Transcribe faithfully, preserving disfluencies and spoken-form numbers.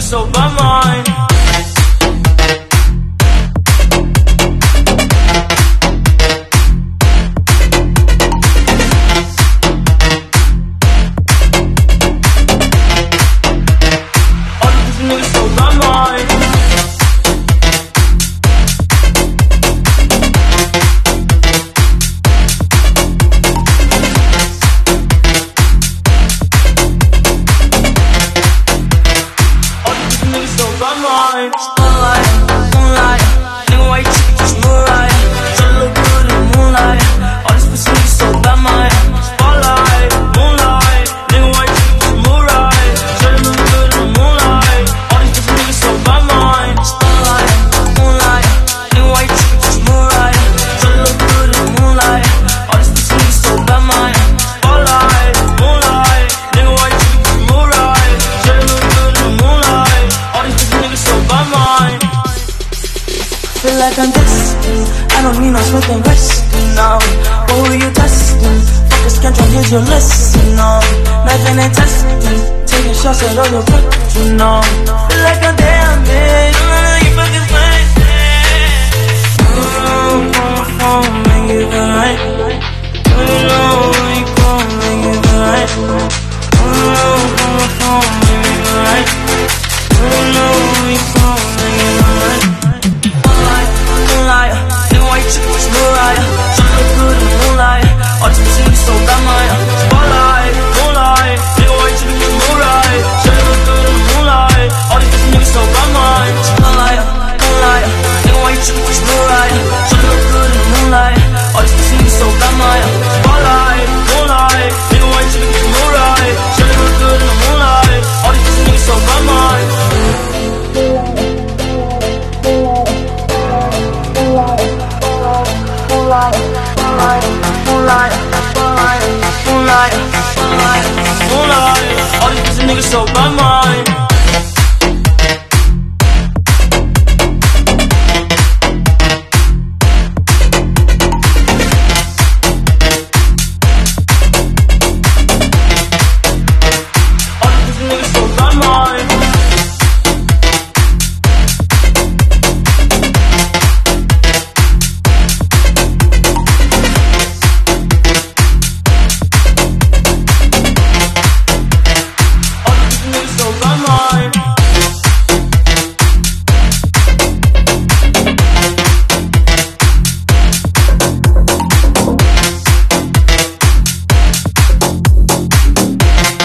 niggas so by mine. Spotlight, moonlight, nigga, why you trippin', just move right. Try to look good in the moonlight. All these pussy niggas so bad, mine. Spotlight, moonlight, nigga, why you trippin', just move right. Try to look good in the moonlight. All these pussy niggas so bad, mine. Spotlight, moonlight, nigga, why you trippin', just move right. Try to look good in the moonlight. All these pussy niggas so bad, mine. Spotlight, moonlight, nigga, why you trippin', just move right. Try to look good in the moonlight. All these pussy niggas so bad, mine. Feel like I'm destined. I don't need no Smith and Wesson, no. But who you testing? Focus, can't try, here's your lesson, no. Nothing ain't testing. Taking shots at all your friends, you know. Feel like I'm damn it. You know you fucking wasted. You know, on my phone, make it feel right. You know, when you call, make it feel right. You know, on my phone, make it feel right. You know, when you call, make it feel right. Nigga, why you trippin', just move right. Try to look good in the moonlight. All these pussy niggas so bad, mine. Spotlight, moonlight, nigga, why you trippin', just move right. Try to look good in the moonlight. All these pussy niggas so bad, mine. Spotlight, moonlight, nigga, why you trippin', just move right. Try to look good in the moonlight. All these pussy niggas so bad, mine. Spotlight, moonlight, nigga, why you trippin', just move right. Try to look good in the moonlight. All these pussy niggas so bad, mine. Moonlight, moonlight, moonlight, moonlight, moonlight, moonlight, Moonlight, all these pussy niggas so bad, mine.